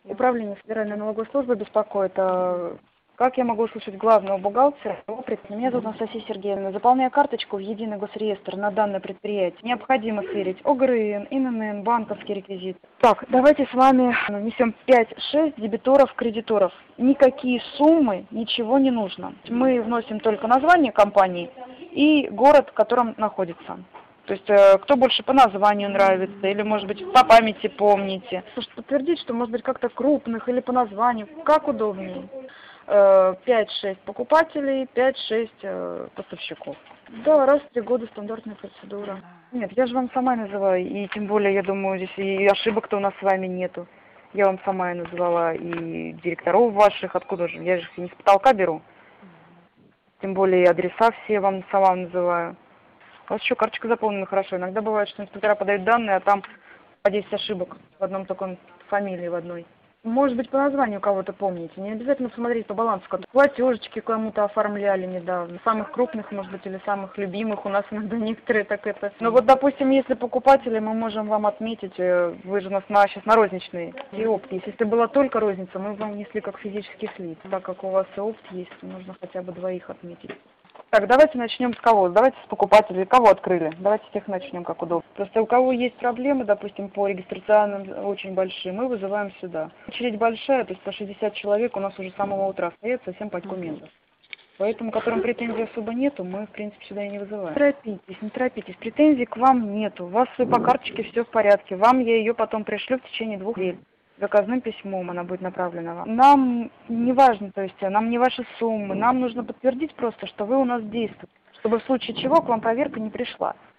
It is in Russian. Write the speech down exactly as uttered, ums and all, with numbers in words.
Управление Федеральной налоговой службы беспокоит. А Как я могу услышать главного бухгалтера? Меня зовут Анастасия Сергеевна. Заполняя карточку в единый госреестр на данное предприятие, необходимо сверить ОГРН, ИНН, банковский реквизит. Так, давайте с вами внесем пять-шесть дебиторов, кредиторов. Никакие суммы, ничего не нужно. Мы вносим только название компании и город, в котором находится. То есть, э, кто больше по названию нравится, или, может быть, по памяти помните. Может подтвердить, что, может быть, как-то крупных, или по названию, как удобнее. пять-шесть покупателей, пять-шесть э, поставщиков. Да, раз в три года стандартная процедура. Нет, я же вам сама называю, и тем более, я думаю, здесь и ошибок-то у нас с вами нету. Я вам сама и назвала, и директоров ваших, откуда же, я же их не с потолка беру. Тем более, и адреса все вам сама называю. У вас еще карточка заполнена хорошо. Иногда бывает, что инспектора подают данные, а там по десять ошибок в одном таком фамилии в одной. Может быть, по названию кого-то помните. Не обязательно смотреть по балансу. Платежечки кому-то оформляли недавно. Самых крупных, может быть, или самых любимых. У нас иногда некоторые так это. Но вот, допустим, если покупатели, мы можем вам отметить, вы же у нас на, сейчас на розничные и опт. Если это была только розница, мы вам внесли как физических лиц. Так как у вас и опт есть, нужно хотя бы двоих отметить. Так, давайте начнем с кого? Давайте с покупателей. Кого открыли? Давайте с тех начнем, как удобно. Просто у кого есть проблемы, допустим, по регистрационным очень большие, мы вызываем сюда. Очередь большая, то есть по шестьдесят человек у нас уже с самого утра стоят совсем по документам. Поэтому, которым претензий особо нету, мы, в принципе, сюда и не вызываем. Не торопитесь, не торопитесь. Претензий к вам нету. У вас по карточке все в порядке. Вам я ее потом пришлю в течение двух недель. Заказным письмом она будет направлена вам. Нам не важно, то есть нам не ваши суммы, нам нужно подтвердить просто, что вы у нас действуете, чтобы в случае чего к вам проверка не пришла.